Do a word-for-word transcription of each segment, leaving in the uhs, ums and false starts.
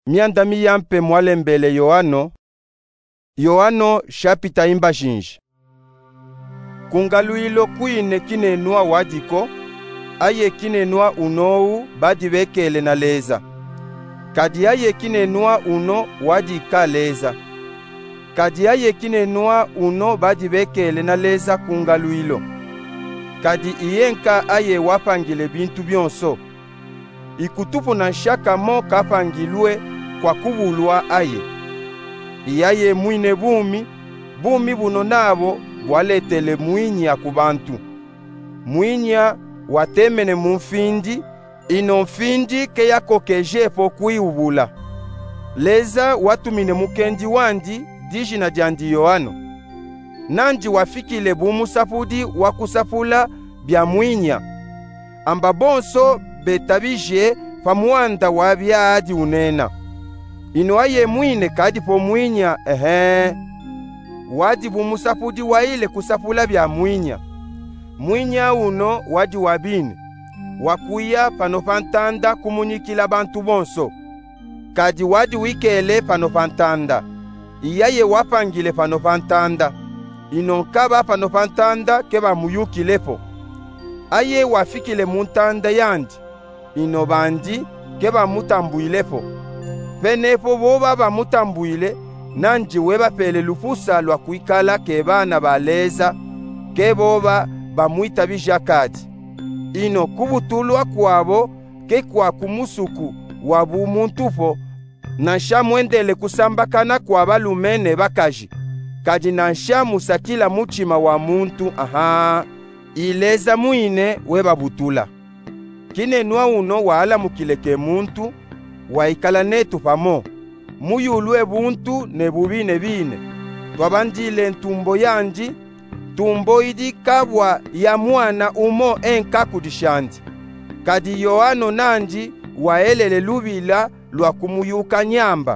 Mianda miyampe mwalembele Yohano. Yohano shapita imba jinji. Kungaluilo kuine kinenua wadiko, aye kinenua unou badi vekele na leza. Kadi aye kinenua uno wadika leza. Kadi aye kinenua uno badi vekele na leza kungaluilo. Kadi iyenka aye wapangile bintu byonso. Ikutupu na shaka mo kapangilwe kwa kubulwa aye. Iyaye mwine bumi, bumi buno nabo bwaletele mwinya kubantu. Mwinya watemene mumfindi, ino mfindi ke yakokejepo kuiubula. Leza watumine mukendi wandi diji na jandi Yohano. Nanji wafikile bumusapudi wakusapula bya mwinya. Amba bonso betabije pamuanda wabya adi unena. Ino aye mwine kadi po mwinya ehe. Wadi bumusapudi waile kusapula bya mwinya. Mwinya uno wadi wabine. Wakuya panopantanda kumunyikila bantu bonso. Kadi wadi wikele panopantanda. Iyaye wapangile panopantanda. Ino nkaba panopantanda keba muyukilepo. Aye wafikile muntanda yandi. Ino bandi keba mutambuilepo. Penepo boba ba mutambuile nanji weba pele lupusa lwa kuikala kebana baleza keboba bamuita bijakadi. Ino kubutulwa kwabo ke kwa kumusuku wabu muntupo nansha mwendele kusambakana kwa balumene bakaji. Kadi nansha musakila muchima wa muntu aha ileza muine weba butula. Kinenua uno waala mukileke muntu waikala netu pamo. Muyulwe buntu ne bubine bine. Twabandile ntumbo yanji, tumbo idi kabwa ya mwana umo enka kudishandi. Kadi Yohano nanji waelele lubila lwa kumuyuka nyamba.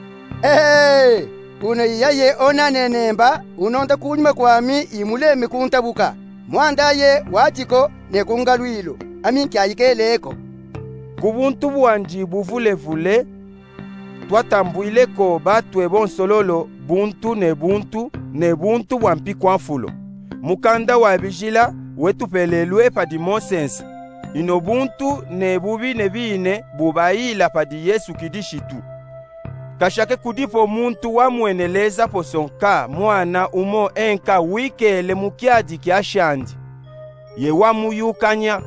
Hey, uno iyaye onanenemba unonda kunyuma kwami imuleme kuntabuka. Mwandaye watiko ne kungalwilo. Aminki ayikeleko. Kubuntu bwanji buvule vule, twatambuileko batwe bonsololo buntu ne buntu ne buntu bwampi kwanfulo. Mukanda wa bijila wetupelelwe pa di monsensa. Ino buntu ne bubi ne bine bubaila pa di Yesu kidishitu. Kashake kudipo muntu wamweneleza posonka mwana umo enka wikele mukiadi kiashandi. Ye wamuyukanya.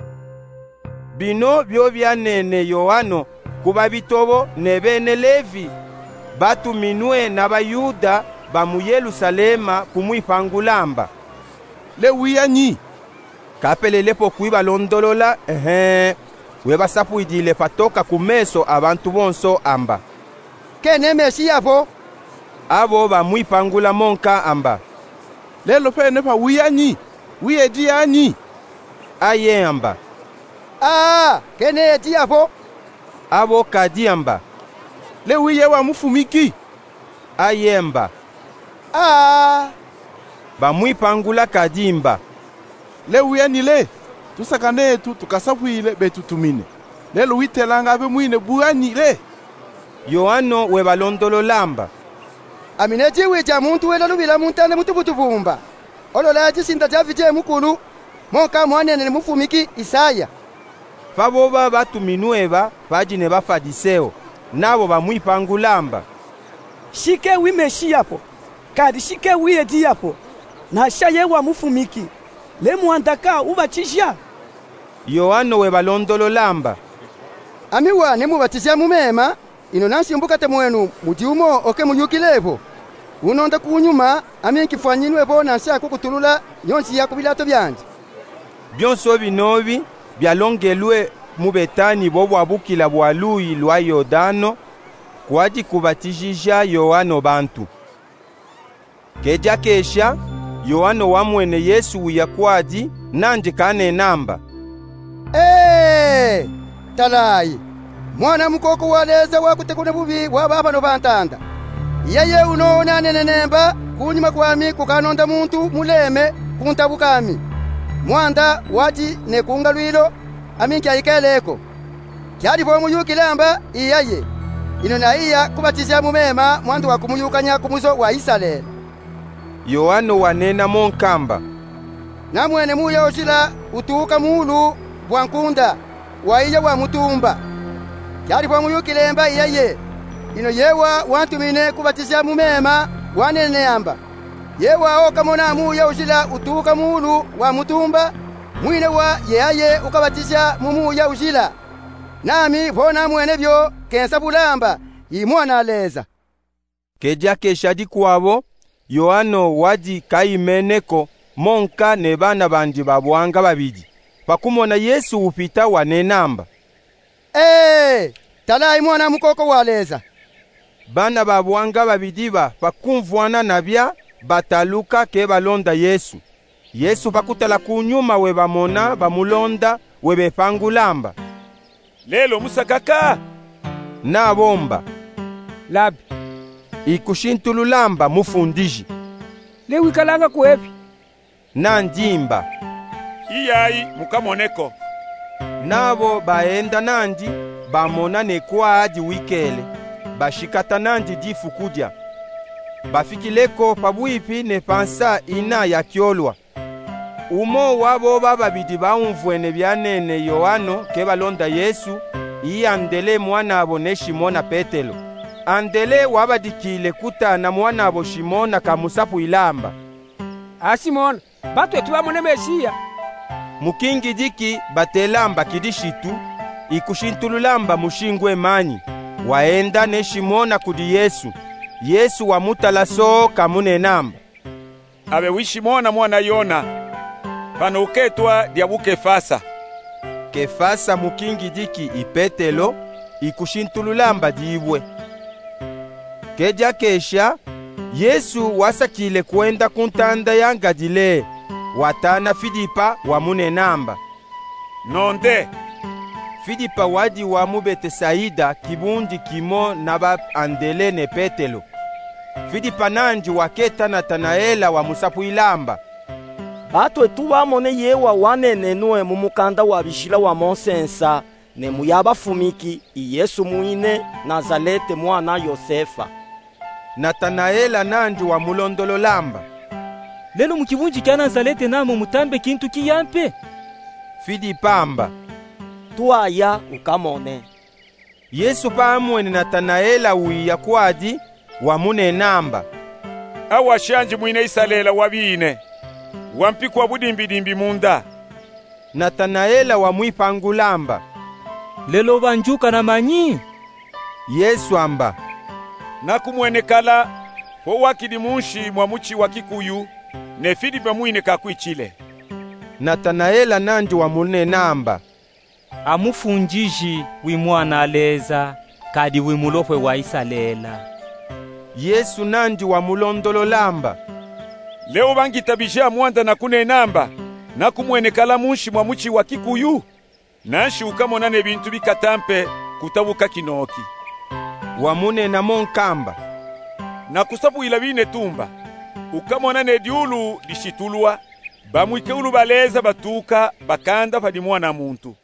Bino byo byanene Yohano kuba bitobo ne bene Levi batu minwe na bayuda ba mu Yerusalema kumwipangulamba. Lewiyanyi kapelelepo kuiba londolola ehe weba sapu idile patoka kumeso abantu bonso amba. Kene Mesia po Abo ba mwipangula monka amba. Lelo pene pa wiyanyi wiedi yanyi Aye amba. Ah, kene diapo. Abo kadiamba. Lewiye wa mufumiki Ayemba. Ah, ba mwipangula kadimba. Lewiye nile tusakane tu tukasapwile betutumine. Lelo witelanga be mwine buani le. Yohano webalondolo lamba. amineti wija muntu wela lubila muntane mutubutubumba. Olola jisinda javije mukulu. Monka mwanene mufumiki Isaya. Paboba batu minueva pajine bafadiseo nabo bamwipangulamba. Shike wi Meshiapo kadi shike wi ediapo na shaye wa mufumiki le muandaka ubachisha. Yohano webalondolo lamba. Amiwa nemubatizia mumema ino nansi mbukate mwenu mudiumo oke muyukilepo. Unonda kunyuma aminkifanyinwe bo nansi akukutulula yonsi yakubilato byanje. Byonso binobi byalongelwe mubetani bobo abukila bwaluyi lwa Yordano kwaji kubatijisha Yohano bantu. Keja kesha Yohano wamwene Yesu yakwadi nanje kane namba. Eh, talayi mwana mukoko waleza wakutekune bubi wababa no bantanda. Yeye uno nanenemba kunyuma kwami kukanonda muntu muleme kuntabukami. Mwanda wati ne kungalwilo aminki ayikeleko. Kyali po muyukilamba iyaye. ino naiya kubatizia mumema mwandu wa kumuyukanya kumuzo wa Israeli. Yohano wanena monkamba, namwene muya ojila utuka mulu bwankunda waiya wa mutumba yali bwamuyukilemba iyaye ino yewa wantumine kubatizia mumema wanene amba yewa okamona muya ojila utuka mulu wa mutumba mwine wa yeaye ukabatizia mumuya ojila nami bona mwene byo kensa bulamba imwana aleza. Keja keshadi kwabo Yohano wadi kaimeneko monka ne bana bandi babwanga babidi pakumona Yesu upita wanenamba, Eh, talai mwana mukoko waleza. Bana babwanga babidiba pakumvwana nabya bataluka ke balonda Yesu. Yesu pakutala kunyuma we bamona bamulonda we bepangulamba. Lelo musakaka Na bomba. Labi. Ikushintululamba mufundiji. Lewi kalanga kwepi. Na njimba. Iyai mukamoneko. Nabo baenda nandi bamona nekwa adi wikele. Bashikata nandi difu kudya. Bafikileko pabwipi ne pansa ina ya kyolwa. Umo wabo bababidi baumvwene byanene Yohano ke balonda Yesu iyandele mwana abo ne Shimona Petelo. Andele wabadikile kutana mwana abo Shimona kamusapu ilamba. A Simona, batu etu bamone Mesiya. Mukingi diki batelamba kidishitu ikushintululamba mushingwe manyi. Waenda ne Shimona kudi Yesu. Yesu wamutala so kamune namba. Abe wishimona mwana Yona. Pano uketwa diabuke fasa. Kefasa mukingi diki ipetelo ikushintululamba diibwe. Keja kesha Yesu wasakile kwenda kuntanda ya Galile. Watana Filipa wamune namba. Nonde. Filipa wadi wamu Betesaida kibundi kimo naba andele ne Petelo. Filipa nanji waketa Natanaela wa musapu ilamba. Batu etu bamone yewa wanene nuwe mumukanda wa bishila wa monsensa ne muyaba fumiki Yesu muine Nazarete mwana Yosefa. Natanaela nanji wa mulondolo lamba. Lelo mukibunji kya Nazarete namo mutambe kintu kiyampe. Filipa amba. Tuaya ukamone. Yesu pamwene Natanaela uiya kwadi wamune namba. Awa shanji mwine isalela wabine. Wampikwa budimbidimbi munda. Natanaela wamwipangulamba. Lelo banjuka na manyi. Yesu amba. Nakumwenekala ho wakidi munshi mwa muchi wa Kikuyu ne Filipa mwine kakwichile. Natanaela nandi wamune namba. Amufunjiji wimwana aleza kadi wimulofwe wa isalela. Yesu nandi wamulondolo lamba. Leo bangitabisha mwanda na kune namba na kumwenekala munshi mwa muchi wa Kikuyu nashi ukamona ne bintu bikatampe kutabuka kinoki. Wamune na monkamba. Na kusabu ilabine tumba ukamona ne diulu dishitulwa bamwike ulu baleza batuka bakanda padi mwana muntu.